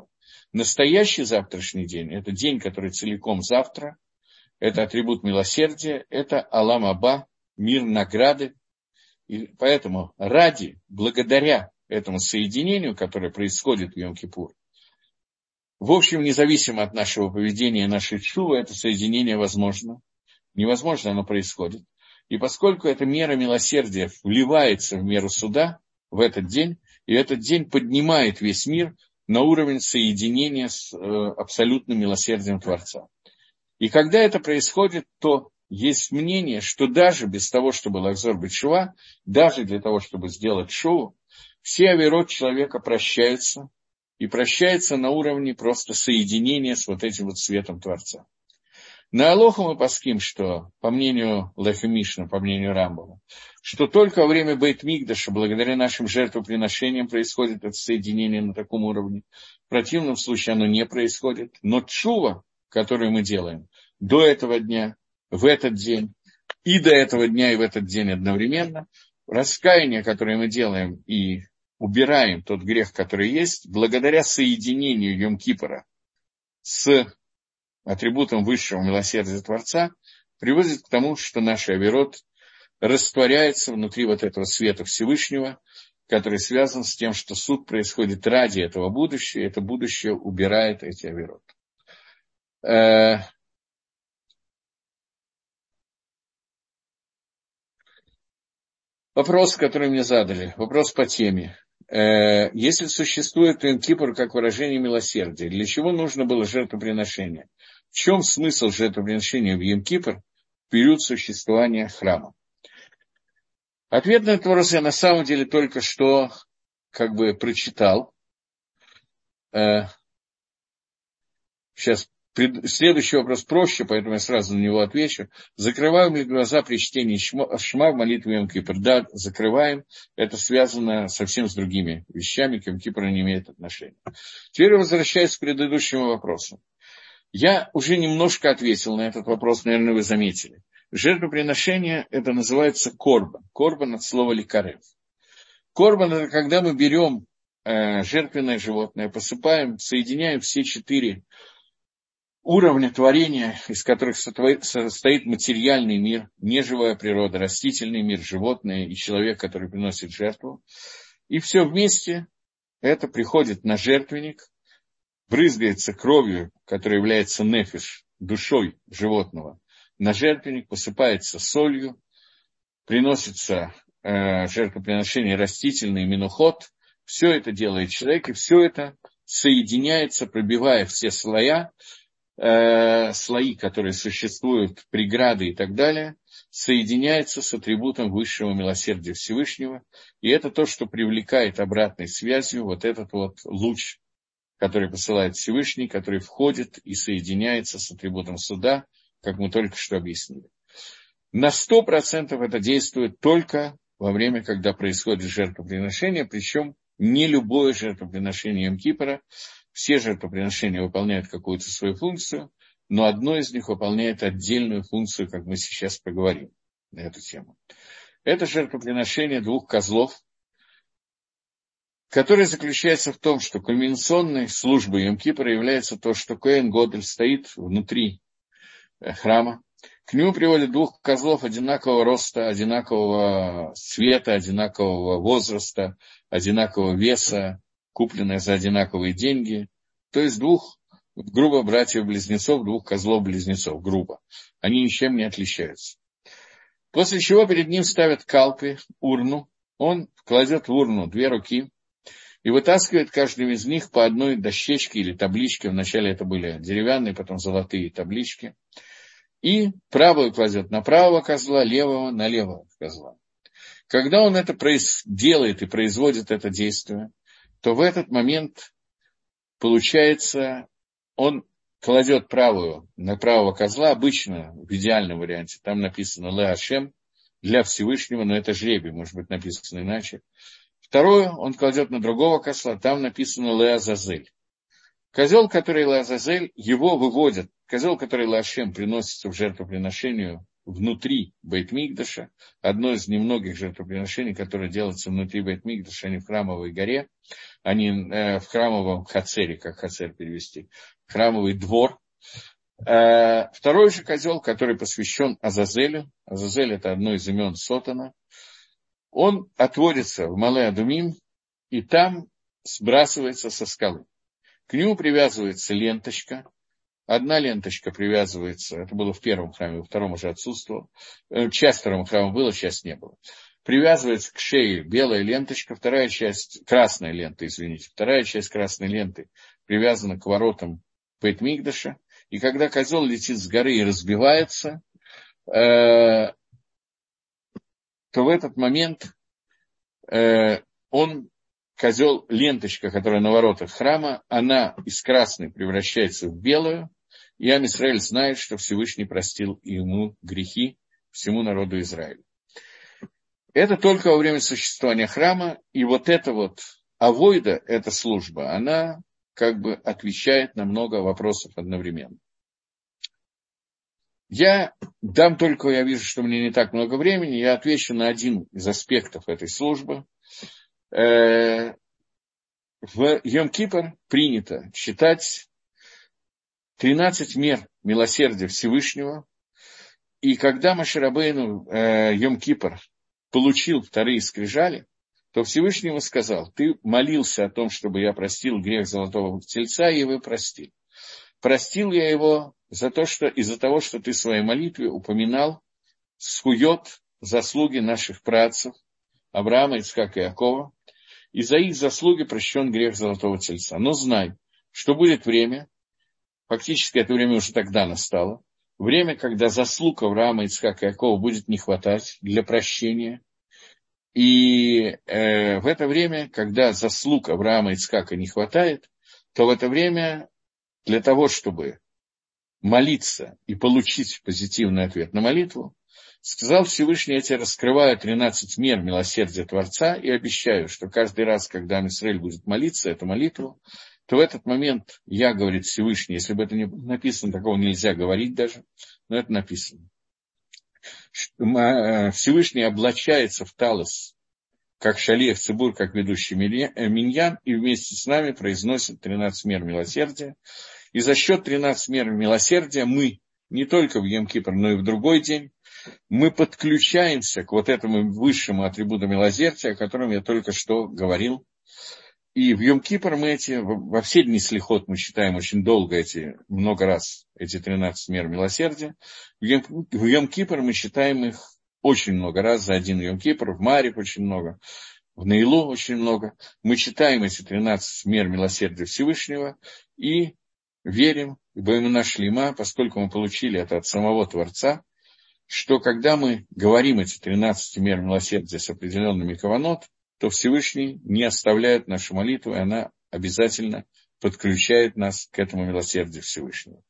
Настоящий завтрашний день – это день, который целиком завтра, это атрибут милосердия, это Алам Аба, мир награды. И поэтому благодаря этому соединению, которое происходит в Йом-Кипур, в общем, независимо от нашего поведения и нашей тшувы, это соединение возможно. Невозможно, оно происходит. И поскольку эта мера милосердия вливается в меру суда в этот день, и этот день поднимает весь мир на уровень соединения с абсолютным милосердием Творца. И когда это происходит, то есть мнение, что даже без того, чтобы лахзор бет-шува, даже для того, чтобы сделать шоу, все авирот человека прощаются, и прощается на уровне просто соединения с вот этим вот светом Творца. На Алоху мы паским, что, по мнению Лехи Мишна, по мнению Рамбама, что только во время Бейт-Микдаша, благодаря нашим жертвоприношениям, происходит это соединение на таком уровне. В противном случае оно не происходит. Но тшува, которую мы делаем до этого дня, в этот день, и до этого дня, и в этот день одновременно, раскаяние, которое мы делаем и убираем тот грех, который есть, благодаря соединению Йом-Кипора с атрибутом высшего милосердия Творца, приводит к тому, что наш авирот растворяется внутри вот этого света Всевышнего, который связан с тем, что суд происходит ради этого будущего, и это будущее убирает эти авирот. Вопрос, который мне задали, вопрос по теме. Если существует Йом-Кипур как выражение милосердия, для чего нужно было жертвоприношение? В чем смысл жертвоприношения в Йом-Кипур в период существования храма? Ответ на этот вопрос я на самом деле только что прочитал. Сейчас следующий вопрос проще, поэтому я сразу на него отвечу. Закрываем ли глаза при чтении Шма в молитве Йом-Кипур? Да, закрываем. Это связано совсем с другими вещами, к Йом-Кипуру не имеет отношения. Теперь возвращаясь к предыдущему вопросу. Я уже немножко ответил на этот вопрос, наверное, вы заметили. Жертвоприношение, это называется корбан. Корбан от слова ликарев. Корбан – это когда мы берем жертвенное животное, посыпаем, соединяем все 4 уровня творения, из которых состоит материальный мир, неживая природа, растительный мир, животное и человек, который приносит жертву. И все вместе это приходит на жертвенник, брызгается кровью, которая является нефиш, душой животного, на жертвенник, посыпается солью, приносится жертвоприношение растительный минухот. Все это делает человек, и все это соединяется, пробивая все слои, которые существуют, преграды и так далее, соединяется с атрибутом высшего милосердия Всевышнего. И это то, что привлекает обратной связью вот этот вот луч, который посылает Всевышний, который входит и соединяется с атрибутом суда, как мы только что объяснили. На 100% это действует только во время, когда происходит жертвоприношение, причем не любое жертвоприношение Йом-Кипура. Все жертвоприношения выполняют какую-то свою функцию, но одно из них выполняет отдельную функцию, как мы сейчас поговорим на эту тему. Это жертвоприношение 2 козлов, которое заключается в том, что кульминационной службой Йом-Кипура является то, что Коэн Годель стоит внутри храма. К нему приводят 2 козлов одинакового роста, одинакового цвета, одинакового возраста, одинакового веса, купленные за одинаковые деньги. То есть 2, грубо, братьев-близнецов, 2 козлов-близнецов, грубо. Они ничем не отличаются. После чего перед ним ставят калпи, урну. Он кладет в урну 2 руки и вытаскивает каждую из них по одной дощечке или табличке. Вначале это были деревянные, потом золотые таблички. И правую кладет на правого козла, левого на левого козла. Когда он это делает и производит это действие, то в этот момент, получается, он кладет правую на правого козла, обычно в идеальном варианте, там написано «Ле Ашем», для Всевышнего, но это жребий, может быть написано иначе. Вторую он кладет на другого козла, там написано «Ле Азазель». Козел, который Ле Азазель, его выводят. Козел, который Ле Ашем, приносится в жертвоприношению внутри Бейт-Микдаша, одно из немногих жертвоприношений, которое делается внутри Бейт-Микдаша, а не в Храмовой горе, а не в Храмовом Хацере, как Хацер перевести, Храмовый двор. Второй же козел, который посвящен Азазелю, Азазель — это одно из имен Сотана, он отводится в Мале-Адумим, и там сбрасывается со скалы. К нему привязывается ленточка. Одна ленточка привязывается, это было в первом храме, во втором уже отсутствовало. Часть второго храма была, часть не было. Привязывается к шее белая ленточка, вторая часть, красная лента, извините, вторая часть красной ленты привязана к воротам Бейт-Микдаша. И когда козел летит с горы и разбивается, то в этот момент козел, ленточка, которая на воротах храма, она из красной превращается в белую, и Ам Исраэль знает, что Всевышний простил ему грехи, всему народу Израиля. Это только во время существования храма, и вот эта вот авойда, эта служба, она как бы отвечает на много вопросов одновременно. Я вижу, что мне не так много времени, я отвечу на один из аспектов этой службы. В Йом-Кипр принято читать 13 мер милосердия Всевышнего, и когда Моше Рабейну Йом-Кипр получил вторые скрижали, то Всевышний ему сказал: ты молился о том, чтобы я простил грех золотого тельца, и его простил. Простил я его из-за того, что ты в своей молитве упоминал схует, заслуги наших праотцев Авраама, Ицхака и Иакова, и за их заслуги прощен грех золотого тельца. Но знай, что будет время, фактически это время уже тогда настало, время, когда заслуг Авраама, Ицхака и Иакова будет не хватать для прощения. И в это время, когда заслуг Авраама и Ицхака не хватает, то в это время для того, чтобы молиться и получить позитивный ответ на молитву, сказал Всевышний: я тебе раскрываю 13 мер милосердия Творца и обещаю, что каждый раз, когда Ам Исраэль будет молиться эту молитву, то в этот момент я, говорит Всевышний, если бы это не написано, такого нельзя говорить даже, но это написано. Всевышний облачается в талос, как шалиах цибур, как ведущий миньян, и вместе с нами произносит 13 мер милосердия. И за счет 13 мер милосердия мы, не только в Йом-Кипр, но и в другой день, мы подключаемся к вот этому высшему атрибуту милосердия, о котором я только что говорил. И в Йом-Кипр мы во все дни слихот мы читаем очень долго много раз эти 13 мер милосердия. В Йом-Кипр мы читаем их очень много раз за один Йом-Кипр, в Мариб очень много, в Нейлу очень много. Мы читаем эти 13 мер милосердия Всевышнего и верим, ибо мы нашли поскольку мы получили это от самого Творца, что когда мы говорим эти 13 мер милосердия с определенными каванот, то Всевышний не оставляет нашу молитву, и она обязательно подключает нас к этому милосердию Всевышнего.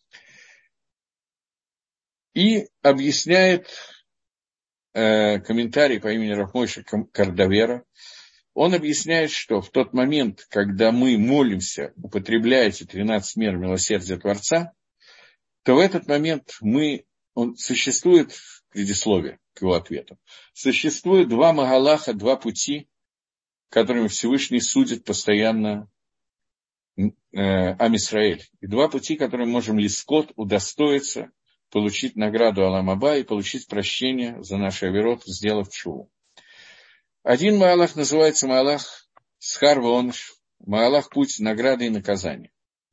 И объясняет комментарий по имени Рав Мойше Кардавера. Он объясняет, что в тот момент, когда мы молимся, употребляя эти 13 мер милосердия Творца, то в этот момент существует предисловие к его ответу. Существует два магалаха, два пути, которыми Всевышний судит постоянно Ам Исраэль. И два пути, которыми можем лискот удостоиться получить награду Олам Аба и получить прощение за наши авирот, сделав тшуву. Один маалах называется маалах Схар ва-Оныш, маалах путь награды и наказания.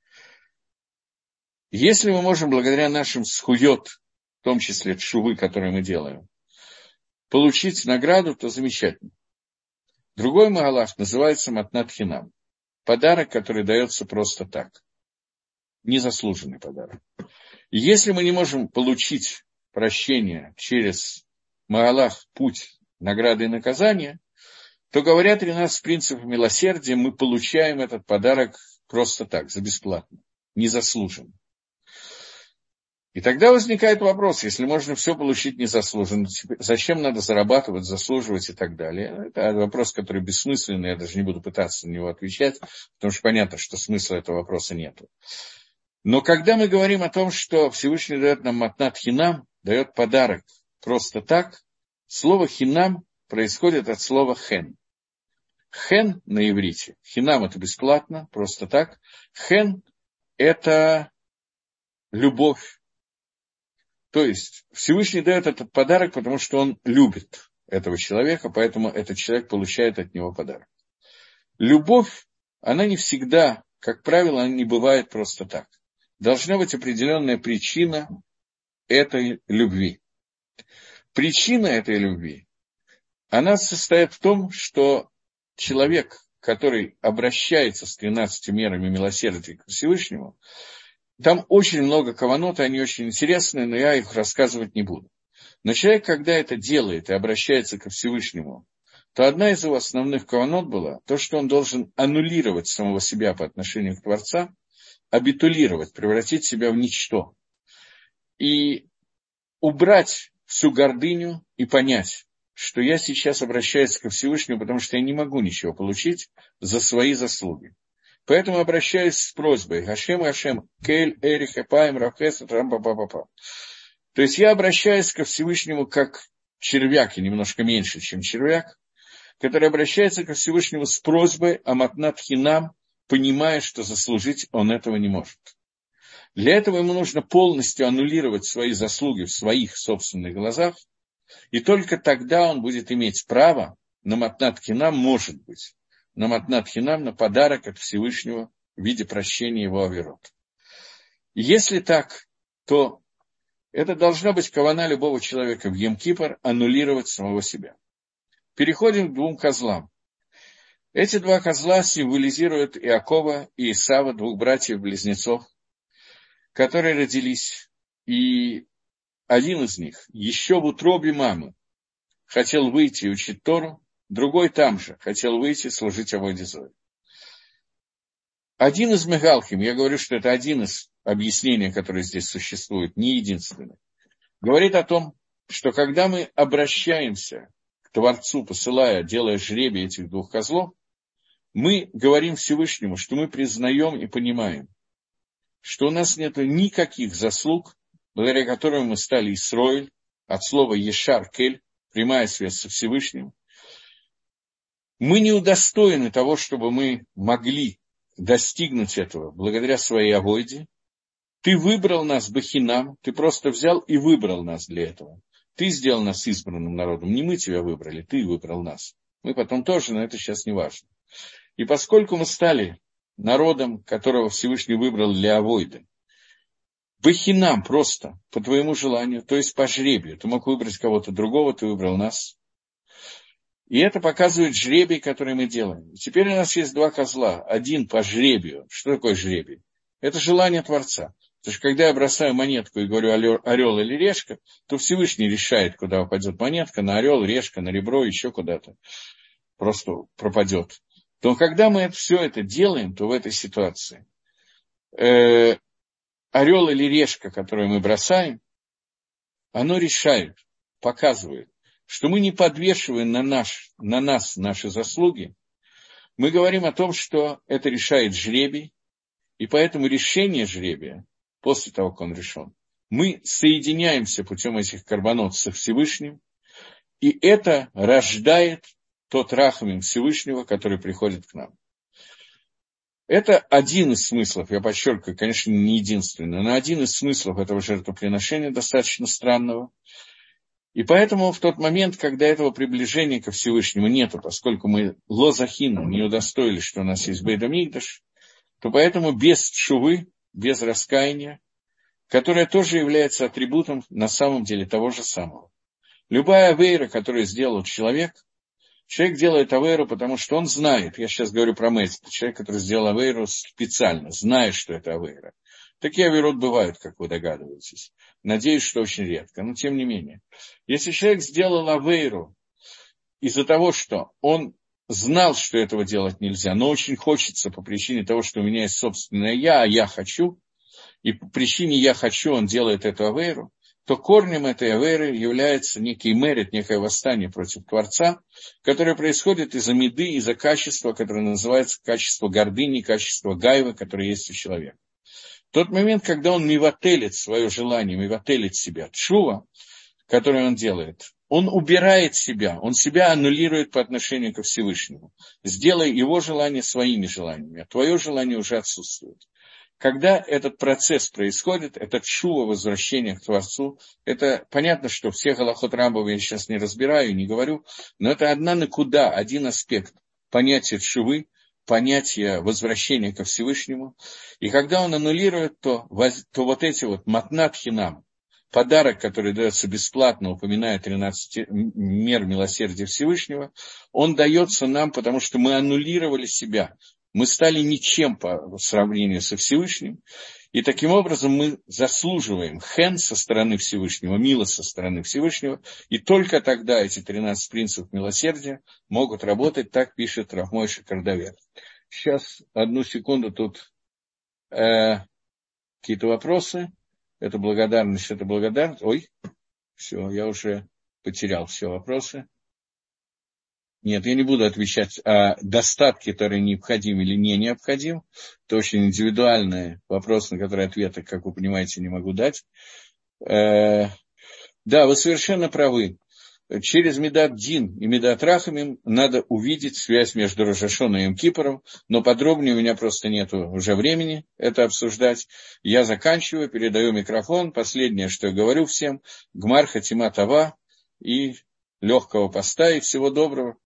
Если мы можем благодаря нашим схует, в том числе тшувы, которые мы делаем, получить награду, то замечательно. Другой маалах называется матнат хинам, подарок, который дается просто так, незаслуженный подарок. И если мы не можем получить прощение через маалах путь награды и наказания, то, говоря 13 принципов милосердия, мы получаем этот подарок просто так, за бесплатно, незаслуженно. И тогда возникает вопрос, если можно все получить незаслуженно, зачем надо зарабатывать, заслуживать и так далее? Это вопрос, который бессмысленный, я даже не буду пытаться на него отвечать, потому что понятно, что смысла этого вопроса нет. Но когда мы говорим о том, что Всевышний дает нам матнат хинам, дает подарок просто так, слово «хинам» происходит от слова «хен». Хен на иврите. Хинам – это бесплатно, просто так. Хен – это любовь. То есть Всевышний дает этот подарок, потому что он любит этого человека, поэтому этот человек получает от него подарок. Любовь, она не всегда, как правило, она не бывает просто так. Должна быть определенная причина этой любви. Причина этой любви, она состоит в том, что человек, который обращается с 13 мерами милосердия к Всевышнему, там очень много каванот, они очень интересные, но я их рассказывать не буду. Но человек, когда это делает и обращается ко Всевышнему, то одна из его основных каванот была то, что он должен аннулировать самого себя по отношению к Творцу, абитулировать, превратить себя в ничто. И убрать всю гордыню и понять, что я сейчас обращаюсь ко Всевышнему, потому что я не могу ничего получить за свои заслуги. Поэтому обращаюсь с просьбой Хашем, Кель, Эрих, Эпаем, Рафхес, Рампапапапа. То есть я обращаюсь ко Всевышнему как червяк, и немножко меньше, чем червяк, который обращается ко Всевышнему с просьбой о матнат хинам, понимая, что заслужить он этого не может. Для этого ему нужно полностью аннулировать свои заслуги в своих собственных глазах, и только тогда он будет иметь право на матнат хинам, может быть, на матнат хинам, на подарок от Всевышнего в виде прощения его авирот. Если так, то это должна быть кавана любого человека в Йом-Кипр аннулировать самого себя. Переходим к двум козлам. Эти два козла символизируют Иакова и Исава, двух братьев-близнецов, которые родились, и один из них еще в утробе мамы хотел выйти и учить Тору, другой там же хотел выйти и служить авойде зоре. Один из мегалхим, я говорю, что это один из объяснений, которые здесь существуют, не единственный, говорит о том, что когда мы обращаемся к Творцу, посылая, делая жребий этих двух козлов, мы говорим Всевышнему, что мы признаем и понимаем, что у нас нет никаких заслуг, благодаря которым мы стали Исроэль, от слова Ешар Кель, прямая связь со Всевышним. Мы не удостоены того, чтобы мы могли достигнуть этого благодаря своей авойде. Ты выбрал нас бахинам, ты просто взял и выбрал нас для этого. Ты сделал нас избранным народом, не мы тебя выбрали, ты выбрал нас. Мы потом тоже, но это сейчас не важно. И поскольку мы стали народом, которого Всевышний выбрал для авойды, бахинам просто, по твоему желанию, то есть по жребию. Ты мог выбрать кого-то другого, ты выбрал нас. И это показывает жребий, который мы делаем. И теперь у нас есть два козла. Один по жребию. Что такое жребий? Это желание Творца. Потому что когда я бросаю монетку и говорю орел или решка, то Всевышний решает, куда упадет монетка, на орел, решка, на ребро, еще куда-то. Просто пропадет. То когда мы все это делаем, то в этой ситуации орел или решка, которую мы бросаем, оно решает, показывает, что мы не подвешиваем на нас наши заслуги. Мы говорим о том, что это решает жребий, и поэтому решение жребия, после того, как он решен, мы соединяемся путем этих карбонот со Всевышним, и это рождает тот рахамим Всевышнего, который приходит к нам. Это один из смыслов, я подчеркиваю, конечно, не единственный, но один из смыслов этого жертвоприношения достаточно странного. И поэтому в тот момент, когда этого приближения ко Всевышнему нету, поскольку мы лозахину не удостоились, что у нас есть бейт микдаш, то поэтому без тшувы, без раскаяния, которое тоже является атрибутом на самом деле того же самого. Любая авейра, которую сделал человек делает авейру, потому что он знает, я сейчас говорю про Мэйс, человек, который сделал авейру специально, знает, что это авейра. Такие авейрот бывают, как вы догадываетесь. Надеюсь, что очень редко, но тем не менее. Если человек сделал авейру из-за того, что он знал, что этого делать нельзя, но очень хочется по причине того, что у меня есть собственное я, а я хочу, и по причине я хочу он делает эту авейру, то корнем этой авейры является некий мерит, некое восстание против Творца, которое происходит из-за меды, из-за качества, которое называется качество гордыни, качество гайвы, которое есть у человека. тот момент, когда он мивателит свое желание, мивателит себя, тшува, который он делает, он убирает себя, он себя аннулирует по отношению ко Всевышнему, сделая его желание своими желаниями, а твое желание уже отсутствует. Когда этот процесс происходит, это тшува, возвращение к Творцу, это понятно, что все галахот Рамбова я сейчас не разбираю, не говорю, но это одна накуда, один аспект понятия тшувы, понятия возвращения ко Всевышнему. И когда он аннулирует, то вот эти вот матнат хинам, подарок, который дается бесплатно, упоминая 13 мер милосердия Всевышнего, он дается нам, потому что мы аннулировали себя. Мы стали ничем по сравнению со Всевышним, и таким образом мы заслуживаем хен со стороны Всевышнего, милость со стороны Всевышнего, и только тогда эти 13 принципов милосердия могут работать, так пишет Рав Мойше Кардавер. Сейчас, одну секунду, тут какие-то вопросы. Это благодарность. Ой, все, я уже потерял все вопросы. Нет, я не буду отвечать о достатке, которые необходим или не необходим. Это очень индивидуальный вопрос, на который ответа, как вы понимаете, не могу дать. Да, вы совершенно правы. Через Медат Дин и Медат Рахамим надо увидеть связь между Рош ха-Шана и Йом-Кипуром, но подробнее у меня просто нет уже времени это обсуждать. Я заканчиваю, передаю микрофон. Последнее, что я говорю всем, Гмар Хатима Това и легкого поста, и всего доброго.